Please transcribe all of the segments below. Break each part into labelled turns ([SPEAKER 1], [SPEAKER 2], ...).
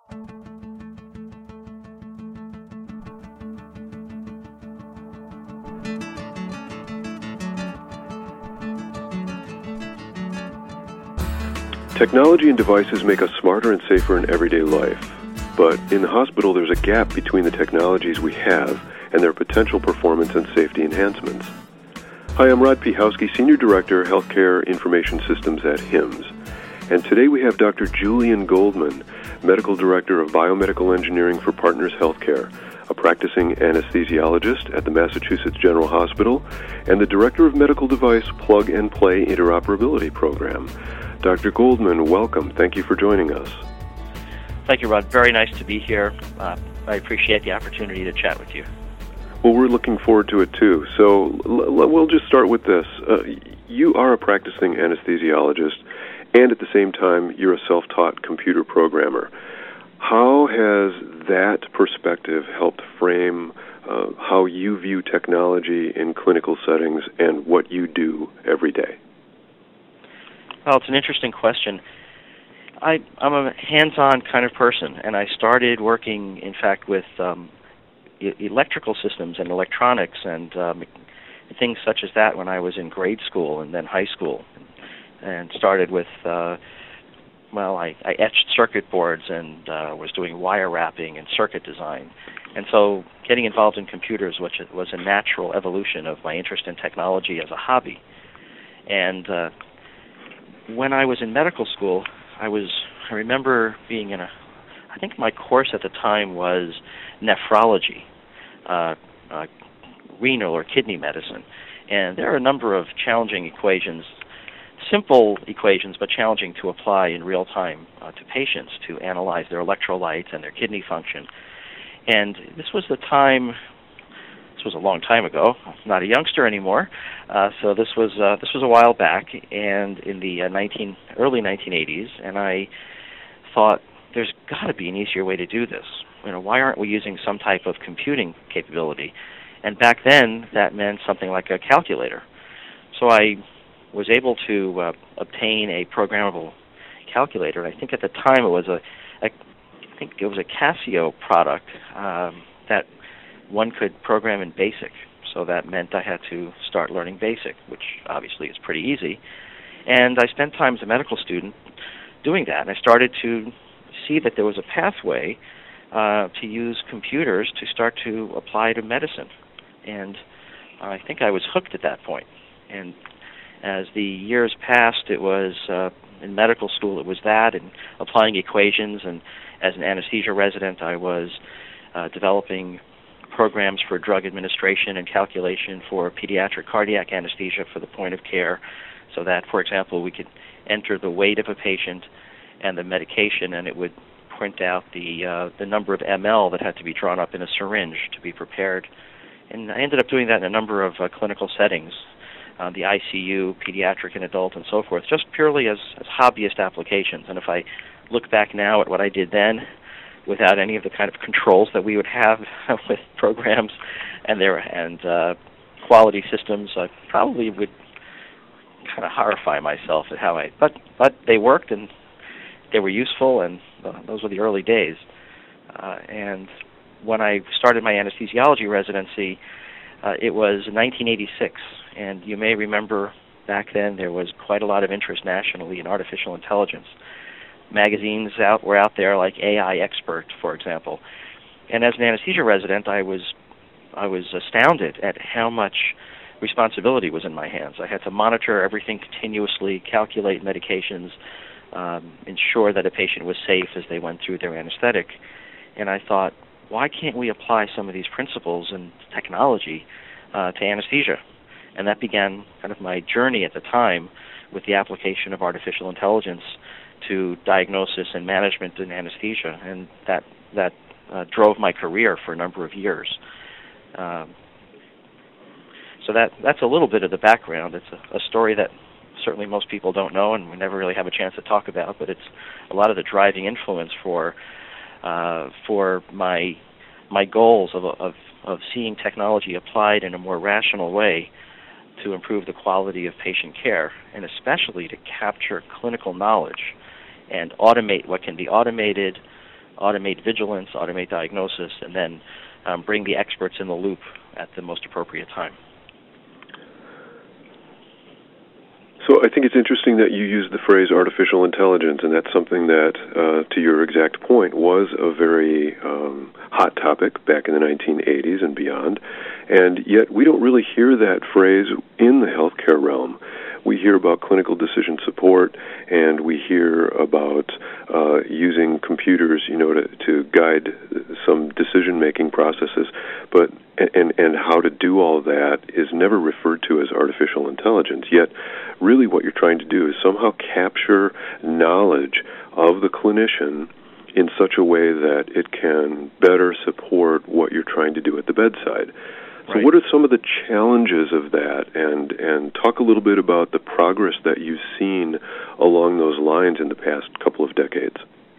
[SPEAKER 1] Technology and devices make us smarter and safer in everyday life. But in the hospital, there's a gap between the technologies we have and their potential performance and safety enhancements. Hi, I'm Rod Piechowski, Senior Director, Healthcare Information Systems at HIMSS. And today we have Dr. Julian Goldman, Medical Director of Biomedical Engineering for Partners Healthcare, a practicing anesthesiologist at the Massachusetts General Hospital, and the Director of Medical Device Plug and Play Interoperability Program. Dr. Goldman, welcome. Thank you for joining us.
[SPEAKER 2] Thank you, Rod. Very nice to be here. I appreciate the opportunity to chat with you.
[SPEAKER 1] Well, we're looking forward to it, too. So we'll just start with this. You are a practicing anesthesiologist, and at the same time, you're a self-taught computer programmer. How has that perspective helped frame how you view technology in clinical settings and what you do every day?
[SPEAKER 2] Well, it's an interesting question. I'm a hands-on kind of person, and I started working, in fact, with electrical systems and electronics and things such as that when I was in grade school and then high school, and started with, I etched circuit boards and was doing wire wrapping and circuit design. And so getting involved in computers, which was a natural evolution of my interest in technology as a hobby. And when I was in medical school, I remember being in I think my course at the time was nephrology, renal or kidney medicine. And there are a number of challenging equations, simple equations, but challenging to apply in real time to patients to analyze their electrolytes and their kidney function. And this was the time. This was a long time ago. I'm not a youngster anymore, so this was a while back, and in the early 1980s. And I thought, there's got to be an easier way to do this. Why aren't we using some type of computing capability? And back then, that meant something like a calculator. So I was able to obtain a programmable calculator. I think at the time it was a Casio product that one could program in BASIC, so that meant I had to start learning BASIC, which obviously is pretty easy. And I spent time as a medical student doing that, and I started to see that there was a pathway to use computers to start to apply to medicine. And I think I was hooked at that point. And as the years passed, it was, in medical school, it was that, and applying equations, and as an anesthesia resident, I was developing programs for drug administration and calculation for pediatric cardiac anesthesia for the point of care, so that, for example, we could enter the weight of a patient and the medication, and it would print out the number of ml that had to be drawn up in a syringe to be prepared. And I ended up doing that in a number of clinical settings, the ICU, pediatric and adult, and so forth, just purely as hobbyist applications. And if I look back now at what I did then, without any of the kind of controls that we would have with programs and quality systems, I probably would kind of horrify myself at how but they worked and they were useful, and those were the early days. And when I started my anesthesiology residency, it was 1986, and you may remember back then there was quite a lot of interest nationally in artificial intelligence. Magazines were out there like AI Expert, for example. And as an anesthesia resident, I was astounded at how much responsibility was in my hands. I had to monitor everything continuously, calculate medications, ensure that a patient was safe as they went through their anesthetic. And I thought, why can't we apply some of these principles and technology to anesthesia? And that began kind of my journey at the time with the application of artificial intelligence to diagnosis and management in anesthesia, and that drove my career for a number of years. So that's a little bit of the background. It's a story that certainly most people don't know, and we never really have a chance to talk about, but it's a lot of the driving influence for my goals of seeing technology applied in a more rational way to improve the quality of patient care, and especially to capture clinical knowledge and automate what can be automated, automate vigilance, automate diagnosis, and then bring the experts in the loop at the most appropriate time.
[SPEAKER 1] So I think it's interesting that you use the phrase artificial intelligence, and that's something that, to your exact point, was a very hot topic back in the 1980s and beyond, and yet we don't really hear that phrase in the healthcare realm. We hear about clinical decision support, and we hear about using computers, to guide some decision-making processes, but and how to do all of that is never referred to as artificial intelligence. Yet, really, what you're trying to do is somehow capture knowledge of the clinician in such a way that it can better support what you're trying to do at the bedside. So
[SPEAKER 2] Right.
[SPEAKER 1] what are some of the challenges of that, and talk a little bit about the progress that you've seen along those lines in the past couple of decades?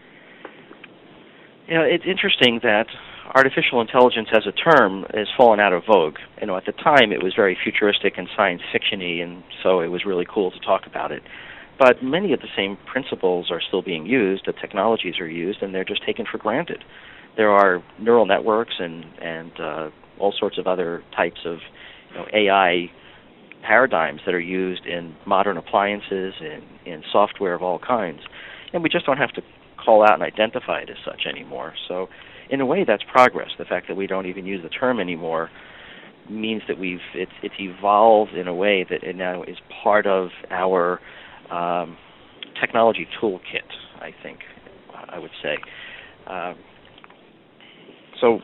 [SPEAKER 2] It's interesting that artificial intelligence as a term has fallen out of vogue. At the time it was very futuristic and science fiction-y, and so it was really cool to talk about it. But many of the same principles are still being used, the technologies are used, and they're just taken for granted. There are neural networks and all sorts of other types of AI paradigms that are used in modern appliances and in software of all kinds, and we just don't have to call out and identify it as such anymore. So in a way, that's progress. The fact that we don't even use the term anymore means that it's evolved in a way that it now is part of our technology toolkit, I think, I would say. So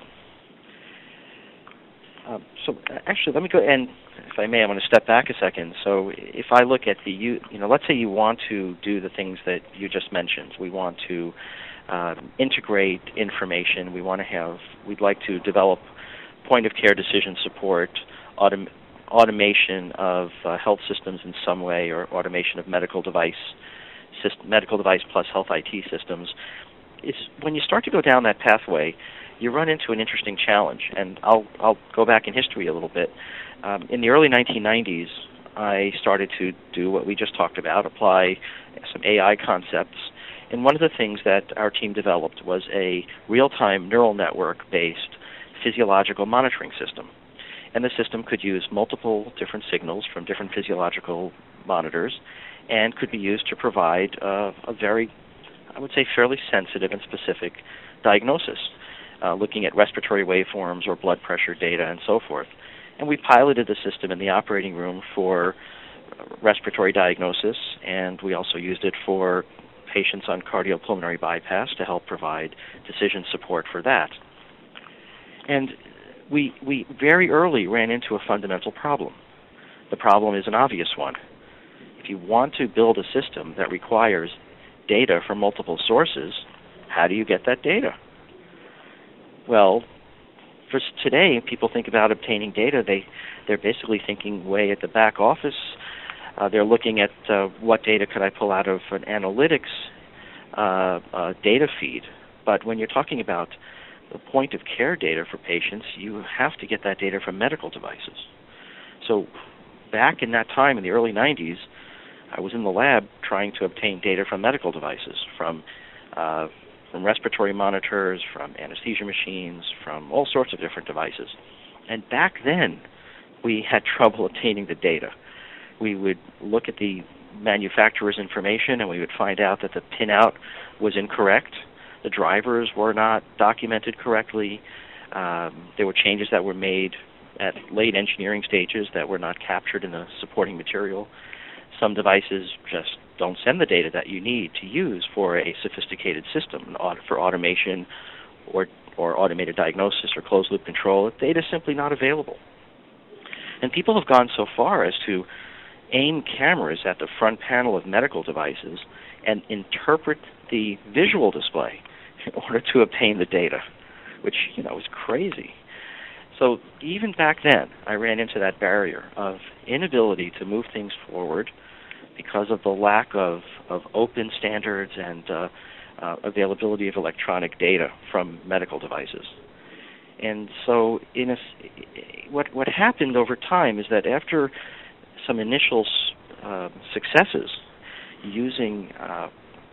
[SPEAKER 2] actually, let me go, and if I may, I'm going to step back a second. So if I look at let's say you want to do the things that you just mentioned. We want to integrate information. We'd like to develop point-of-care decision support, automation of health systems in some way, or automation of medical device plus health IT systems. When you start to go down that pathway, you run into an interesting challenge, and I'll go back in history a little bit. In the early 1990s, I started to do what we just talked about, apply some AI concepts, and one of the things that our team developed was a real-time neural network-based physiological monitoring system. And the system could use multiple different signals from different physiological monitors and could be used to provide a very, I would say, fairly sensitive and specific diagnosis, looking at respiratory waveforms or blood pressure data and so forth. And we piloted the system in the operating room for respiratory diagnosis, and we also used it for patients on cardiopulmonary bypass to help provide decision support for that. And we very early ran into a fundamental problem. The problem is an obvious one. If you want to build a system that requires data from multiple sources, how do you get that data? Well, for today, people think about obtaining data. They're basically thinking way at the back office. They're looking at what data could I pull out of an analytics data feed. But when you're talking about the point-of-care data for patients, you have to get that data from medical devices. So back in that time, in the early 90s, I was in the lab trying to obtain data from medical devices, from respiratory monitors, from anesthesia machines, from all sorts of different devices. And back then, we had trouble obtaining the data. We would look at the manufacturer's information, and we would find out that the pinout was incorrect. The drivers were not documented correctly. There were changes that were made at late engineering stages that were not captured in the supporting material. Some devices just don't send the data that you need to use for a sophisticated system, for automation or automated diagnosis or closed-loop control. The data is simply not available. And people have gone so far as to aim cameras at the front panel of medical devices and interpret the visual display in order to obtain the data, which, is crazy. So even back then, I ran into that barrier of inability to move things forward because of the lack of open standards and availability of electronic data from medical devices. And so what happened over time is that after some initial successes using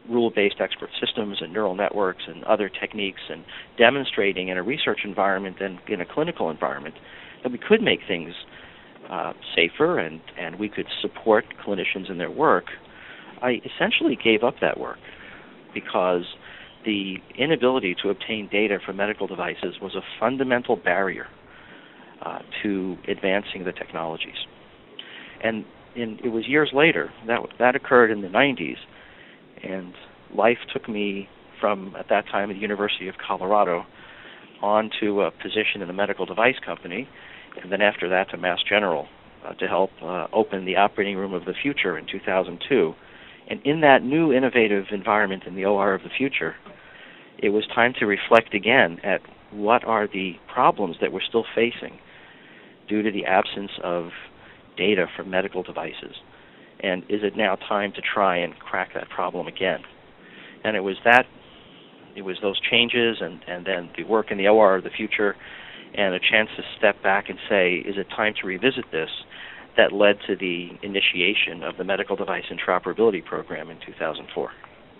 [SPEAKER 2] rule-based expert systems and neural networks and other techniques, and demonstrating in a research environment and in a clinical environment that we could make things safer and we could support clinicians in their work, I essentially gave up that work because the inability to obtain data from medical devices was a fundamental barrier to advancing the technologies. And it was years later, that occurred in the 90s, and life took me from, at that time, at the University of Colorado on to a position in a medical device company, and then after that to Mass General to help open the operating room of the future in 2002. And in that new innovative environment in the OR of the future, it was time to reflect again at what are the problems that we're still facing due to the absence of data from medical devices. And is it now time to try and crack that problem again? And it was those changes and then the work in the OR of the future and a chance to step back and say, is it time to revisit this, that led to the initiation of the Medical Device Interoperability Program in 2004.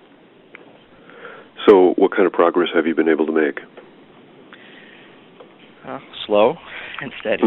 [SPEAKER 1] So what kind of progress have you been able to make?
[SPEAKER 2] Slow and steady.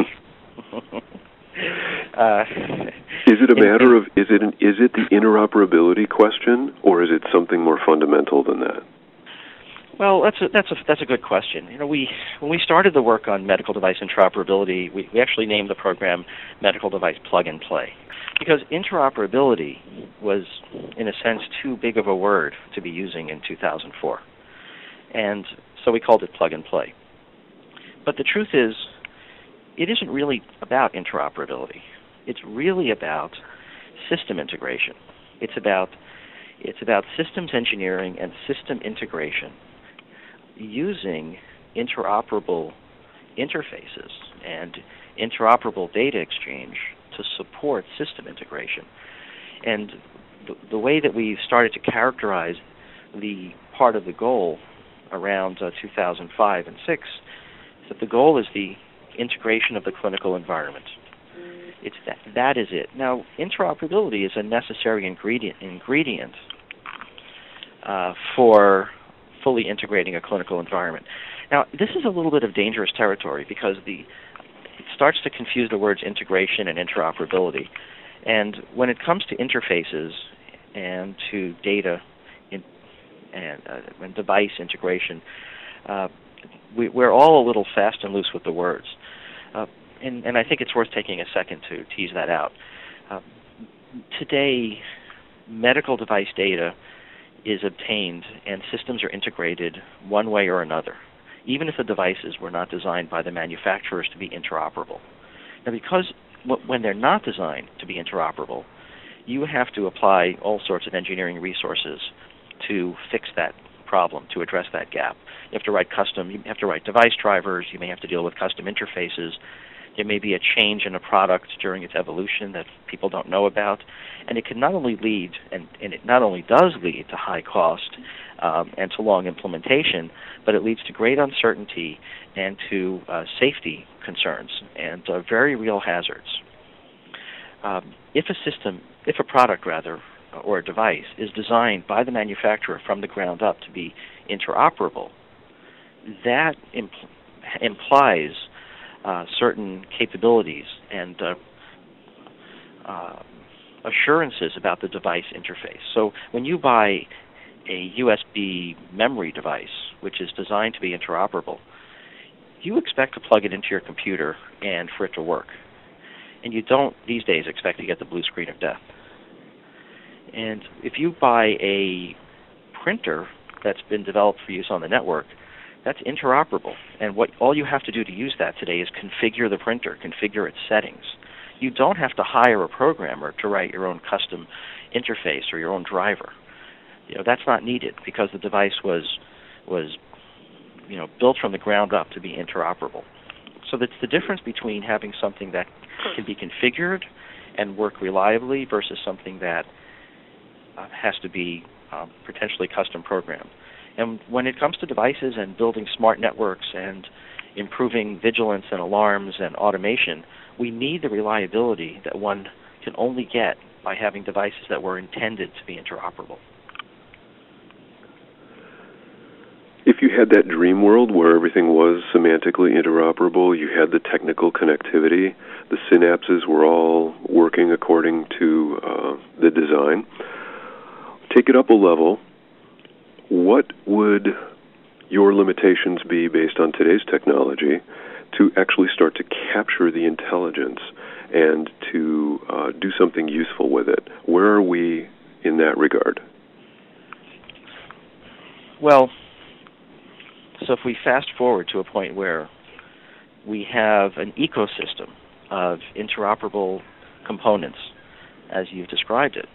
[SPEAKER 1] Is it a matter of, is it the interoperability question, or is it something more fundamental than that?
[SPEAKER 2] Well, that's a good question. You know, when we started the work on medical device interoperability, we actually named the program Medical Device Plug and Play, because interoperability was, in a sense, too big of a word to be using in 2004, and so we called it Plug and Play. But the truth is, it isn't really about interoperability. It's really about system integration. It's about systems engineering and system integration using interoperable interfaces and interoperable data exchange to support system integration. And the way that we started to characterize the part of the goal around 2005 and 6 is that the goal is the integration of the clinical environment. It's that is it. Now, interoperability is a necessary ingredient for fully integrating a clinical environment. Now, this is a little bit of dangerous territory because it starts to confuse the words integration and interoperability. And when it comes to interfaces and to data and device integration, we're all a little fast and loose with the words. And I think it's worth taking a second to tease that out. Today, medical device data is obtained and systems are integrated one way or another, even if the devices were not designed by the manufacturers to be interoperable. Now, because when they're not designed to be interoperable, you have to apply all sorts of engineering resources to fix that problem, to address that gap. You have to write device drivers, you may have to deal with custom interfaces. There may be a change in a product during its evolution that people don't know about, and it can not only lead, and it not only does lead to high cost and to long implementation, but it leads to great uncertainty and to safety concerns and very real hazards. If a product or a device is designed by the manufacturer from the ground up to be interoperable, that implies certain capabilities and assurances about the device interface. So when you buy a USB memory device, which is designed to be interoperable, you expect to plug it into your computer and for it to work. And you don't, these days, expect to get the blue screen of death. And if you buy a printer that's been developed for use on the network, that's interoperable. And all you have to do to use that today is configure the printer, configure its settings. You don't have to hire a programmer to write your own custom interface or your own driver. That's not needed because the device was built from the ground up to be interoperable. So that's the difference between having something that can be configured and work reliably versus something that has to be potentially custom programmed. And when it comes to devices and building smart networks and improving vigilance and alarms and automation, we need the reliability that one can only get by having devices that were intended to be interoperable.
[SPEAKER 1] if you had that dream world where everything was semantically interoperable, you had the technical connectivity, the synapses were all working according to the design, take it up a level. What would your limitations be based on today's technology to actually start to capture the intelligence and to do something useful with it? Where are we in that regard?
[SPEAKER 2] Well, so if we fast forward to a point where we have an ecosystem of interoperable components, as you've described it,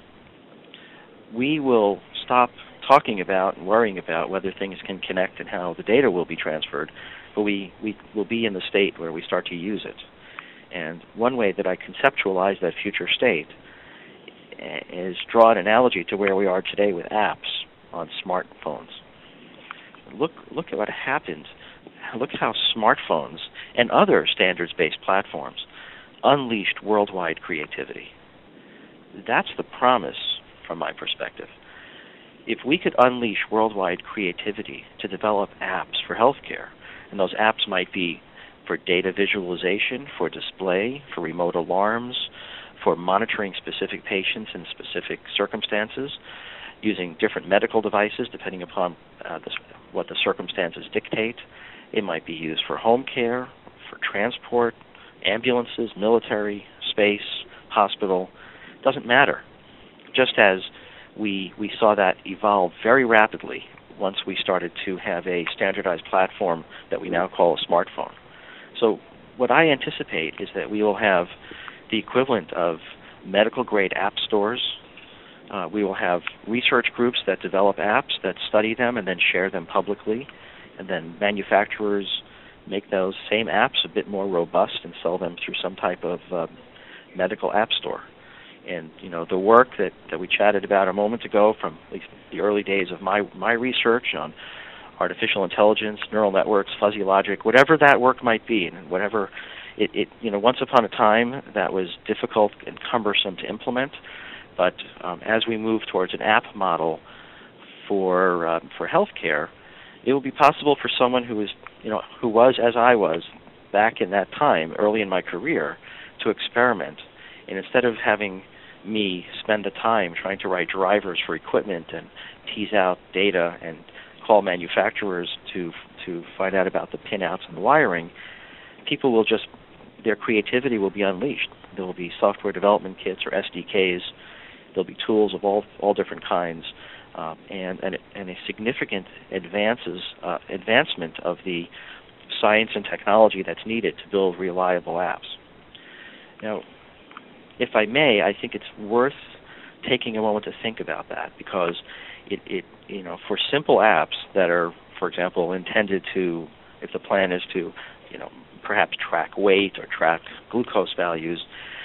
[SPEAKER 2] we will stop talking about and worrying about whether things can connect and how the data will be transferred, but we will be in the state where we start to use it. And one way that I conceptualize that future state is draw an analogy to where we are today with apps on smartphones. Look at what happened. Look how smartphones and other standards-based platforms unleashed worldwide creativity. That's the promise from my perspective. If we could unleash worldwide creativity to develop apps for healthcare, and those apps might be for data visualization, for display, for remote alarms, for monitoring specific patients in specific circumstances, using different medical devices depending upon what the circumstances dictate. It might be used for home care, for transport, ambulances, military, space, hospital. Doesn't matter. Just as we saw that evolve very rapidly once we started to have a standardized platform that we now call a smartphone. So what I anticipate is that we will have the equivalent of medical-grade app stores. We will have research groups that develop apps, that study them and then share them publicly, and then manufacturers make those same apps a bit more robust and sell them through some type of medical app store. And the work that we chatted about a moment ago, from at least the early days of my research on artificial intelligence, neural networks, fuzzy logic, whatever that work might be, and whatever it once upon a time that was difficult and cumbersome to implement. But as we move towards an app model for healthcare, it will be possible for someone who was as I was back in that time, early in my career, to experiment. And instead of having me spend the time trying to write drivers for equipment and tease out data and call manufacturers to find out about the pinouts and the wiring, people will their creativity will be unleashed. There will be software development kits or SDKs. There'll be tools of all different kinds, and a significant advancement of the science and technology that's needed to build reliable apps. Now, if I may, I think it's worth taking a moment to think about that, because it for simple apps that are, for example, intended to, if the plan is to, perhaps track weight or track glucose values,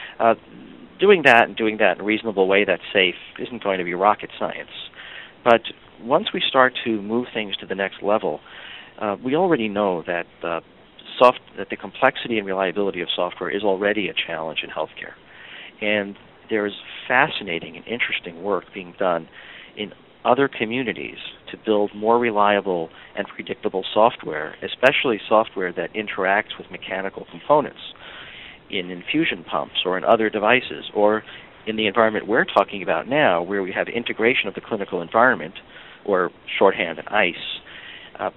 [SPEAKER 2] doing that in a reasonable way that's safe isn't going to be rocket science. But once we start to move things to the next level, we already know that that the complexity and reliability of software is already a challenge in healthcare. And there's fascinating and interesting work being done in other communities to build more reliable and predictable software, especially software that interacts with mechanical components in infusion pumps or in other devices, or in the environment we're talking about now, where we have integration of the clinical environment, or shorthand ICE.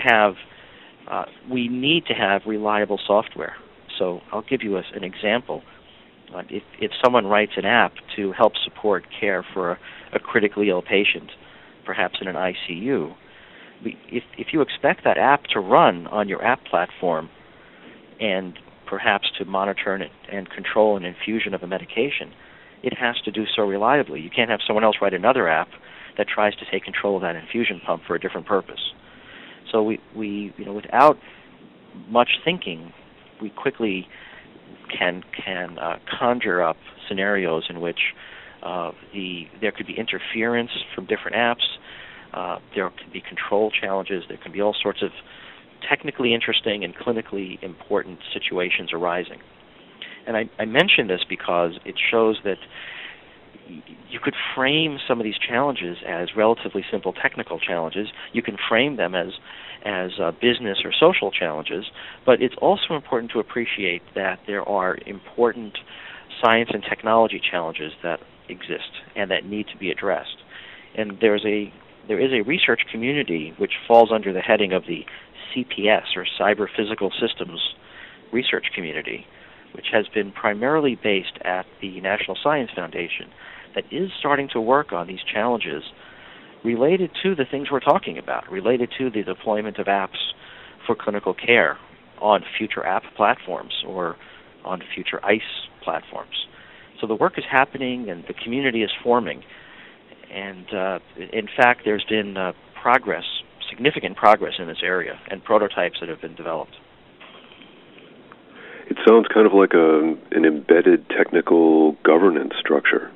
[SPEAKER 2] We need to have reliable software. So I'll give you an example. If someone writes an app to help support care for a critically ill patient, perhaps in an ICU, if you expect that app to run on your app platform and perhaps to monitor and control an infusion of a medication, it has to do so reliably. You can't have someone else write another app that tries to take control of that infusion pump for a different purpose. So we without much thinking, we quickly can conjure up scenarios in which there could be interference from different apps. There could be control challenges. There can be all sorts of technically interesting and clinically important situations arising. And I mention this because it shows that you could frame some of these challenges as relatively simple technical challenges. You can frame them as business or social challenges, but it's also important to appreciate that there are important science and technology challenges that exist and that need to be addressed. And there is a research community which falls under the heading of the CPS, or Cyber Physical Systems Research Community, which has been primarily based at the National Science Foundation, that is starting to work on these challenges related to the things we're talking about, related to the deployment of apps for clinical care on future app platforms or on future ICE platforms. So the work is happening and the community is forming. And in fact, there's been significant progress in this area, and prototypes that have been developed.
[SPEAKER 1] It sounds kind of like an embedded technical governance structure.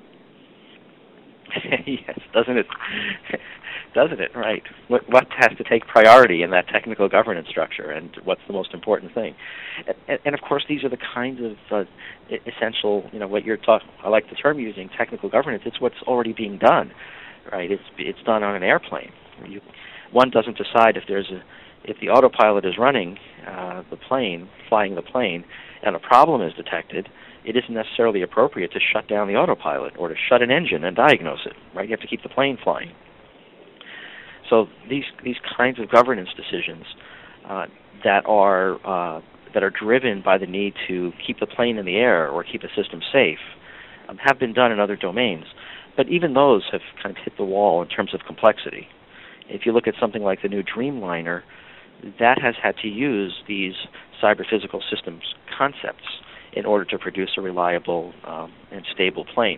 [SPEAKER 2] Yes, doesn't it? Doesn't it? Right. What has to take priority in that technical governance structure, and what's the most important thing? And of course, these are the kinds of essential, what you're talking. I like the term using, technical governance. It's what's already being done, right? It's done on an airplane. One doesn't decide if the autopilot is running flying the plane, and a problem is detected. It isn't necessarily appropriate to shut down the autopilot or to shut an engine and diagnose it, right? You have to keep the plane flying. So these kinds of governance decisions that are driven by the need to keep the plane in the air or keep the system safe have been done in other domains. But even those have kind of hit the wall in terms of complexity. If you look at something like the new Dreamliner, that has had to use these cyber-physical systems concepts in order to produce a reliable and stable plane.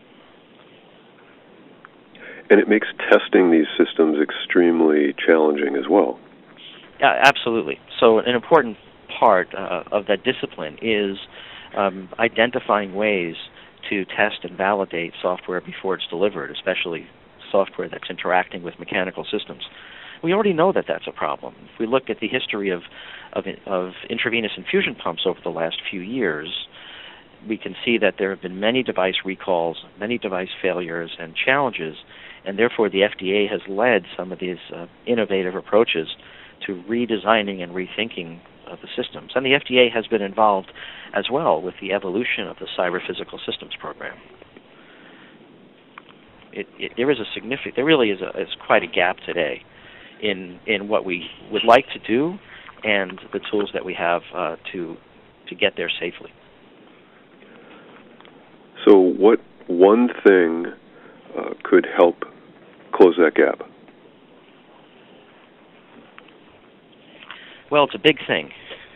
[SPEAKER 1] And it makes testing these systems extremely challenging as well.
[SPEAKER 2] Yeah, absolutely. So an important part of that discipline is identifying ways to test and validate software before it's delivered, especially software that's interacting with mechanical systems. We already know that that's a problem. If we look at the history of intravenous infusion pumps over the last few years, we can see that there have been many device recalls, many device failures and challenges, and therefore the FDA has led some of these innovative approaches to redesigning and rethinking of the systems. And the FDA has been involved as well with the evolution of the Cyber Physical Systems Program. There really is quite a gap today in what we would like to do and the tools that we have to get there safely.
[SPEAKER 1] So what one thing could help close that gap?
[SPEAKER 2] Well, it's a big thing.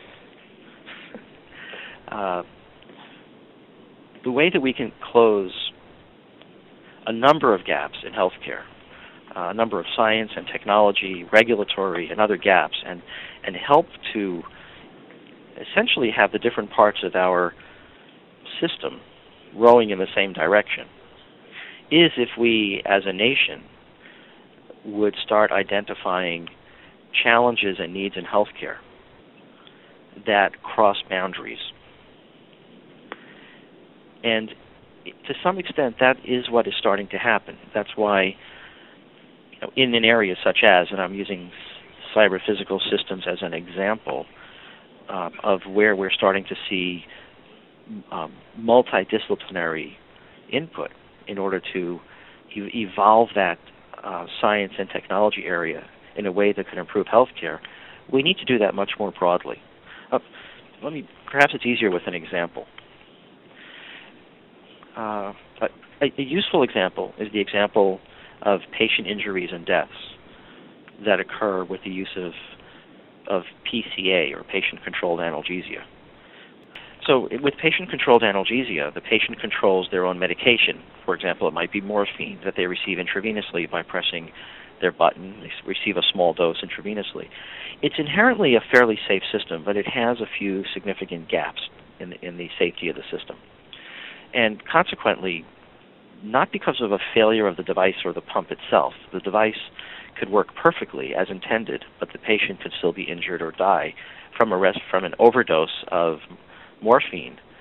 [SPEAKER 2] The way that we can close a number of gaps in healthcare, a number of science and technology, regulatory, and other gaps, and help to essentially have the different parts of our system rowing in the same direction, is if we, as a nation, would start identifying challenges and needs in healthcare that cross boundaries. And to some extent, that is what is starting to happen. That's why, in an area such as, and I'm using cyber physical systems as an example of where we're starting to see multidisciplinary input in order to evolve that science and technology area in a way that can improve healthcare, we need to do that much more broadly. Perhaps it's easier with an example. A useful example is the example of patient injuries and deaths that occur with the use of PCA, or patient-controlled analgesia. So with patient-controlled analgesia, the patient controls their own medication. For example, it might be morphine that they receive intravenously by pressing their button. They receive a small dose intravenously. It's inherently a fairly safe system, but it has a few significant gaps in the safety of the system. And consequently, not because of a failure of the device or the pump itself. The device could work perfectly as intended, but the patient could still be injured or die from an overdose of morphine.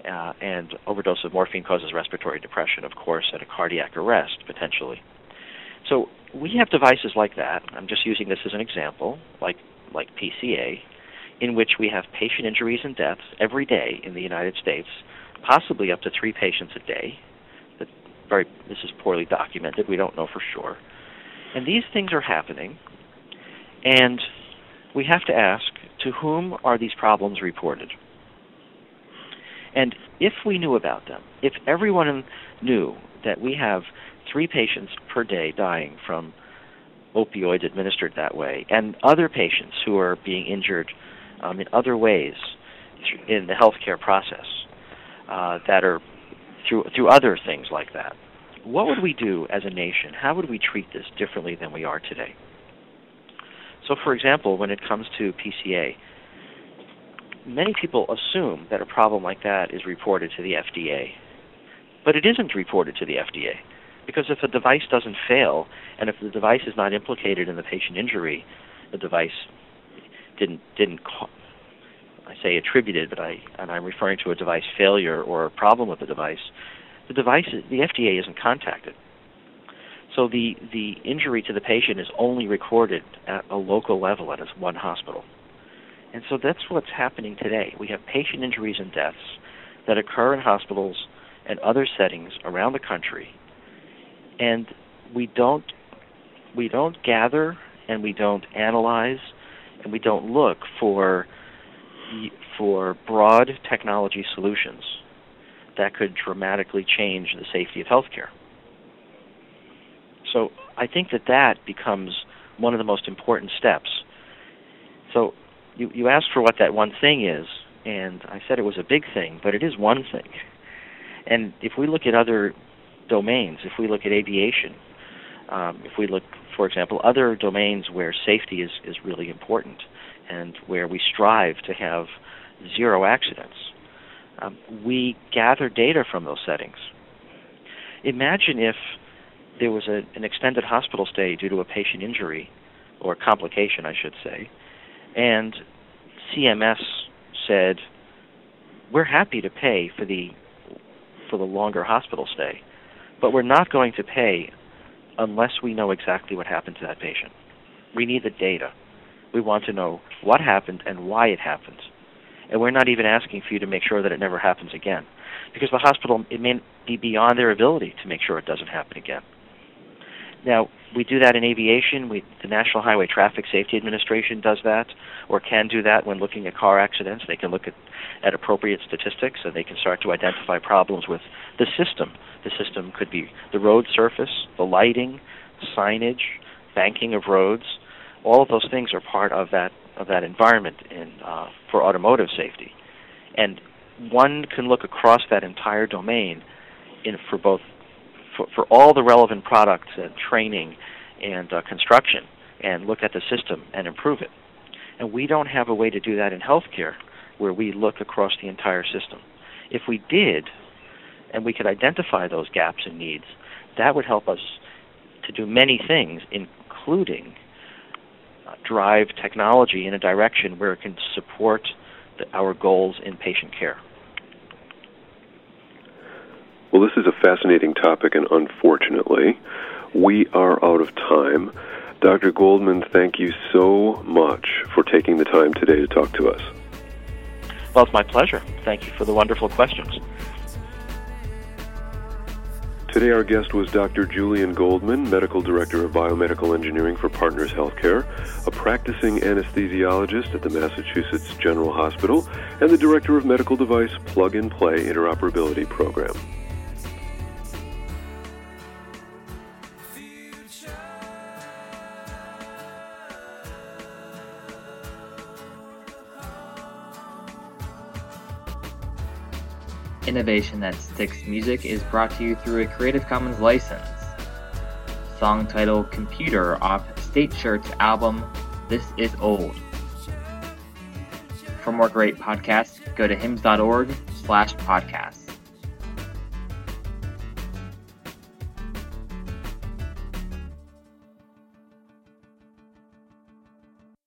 [SPEAKER 2] and overdose of morphine causes respiratory depression, of course, and a cardiac arrest, potentially. So we have devices like that. I'm just using this as an example, like PCA, in which we have patient injuries and deaths every day in the United States, possibly up to 3 patients a day. This is poorly documented. We don't know for sure. And these things are happening, and we have to ask, to whom are these problems reported? And if we knew about them, if everyone knew that we have 3 patients per day dying from opioids administered that way, and other patients who are being injured in other ways in the healthcare process that are through other things like that, what would we do as a nation? How would we treat this differently than we are today? So, for example, when it comes to PCA, many people assume that a problem like that is reported to the FDA, but it isn't reported to the FDA, because if a device doesn't fail, and if the device is not implicated in the patient injury, the device didn't I say attributed, but I'm referring to a device failure or a problem with the device, the FDA isn't contacted. So the injury to the patient is only recorded at a local level at one hospital. And so that's what's happening today. We have patient injuries and deaths that occur in hospitals and other settings around the country, and we don't gather, and we don't analyze, and we don't look for broad technology solutions that could dramatically change the safety of healthcare. So I think that becomes one of the most important steps. So you asked for what that one thing is, and I said it was a big thing, but it is one thing. And if we look at other domains, if we look at aviation, if we look, for example, other domains where safety is really important and where we strive to have 0 accidents, we gather data from those settings. Imagine if there was an extended hospital stay due to a patient injury, or complication, I should say, and CMS said, we're happy to pay for the longer hospital stay, but we're not going to pay unless we know exactly what happened to that patient. We need the data. We want to know what happened and why it happened. And we're not even asking for you to make sure that it never happens again, because the hospital, it may be beyond their ability to make sure it doesn't happen again. Now, we do that in aviation. The National Highway Traffic Safety Administration does that, or can do that when looking at car accidents. They can look at appropriate statistics, and they can start to identify problems with the system. The system could be the road surface, the lighting, signage, banking of roads. All of those things are part of that environment for automotive safety. And one can look across that entire domain for all the relevant products and training and construction, and look at the system and improve it. And we don't have a way to do that in healthcare, where we look across the entire system. If we did, and we could identify those gaps and needs, that would help us to do many things, including drive technology in a direction where it can support our goals in patient care.
[SPEAKER 1] Well, this is a fascinating topic, and unfortunately, we are out of time. Dr. Goldman, thank you so much for taking the time today to talk to us.
[SPEAKER 2] Well, it's my pleasure. Thank you for the wonderful questions.
[SPEAKER 1] Today our guest was Dr. Julian Goldman, Medical Director of Biomedical Engineering for Partners Healthcare, a practicing anesthesiologist at the Massachusetts General Hospital, and the Director of Medical Device Plug-and-Play Interoperability Program.
[SPEAKER 3] Innovation That Sticks music is brought to you through a Creative Commons license. Song title Computer off State Shirt's album This Is Old. For more great podcasts, go to hims.org/podcasts.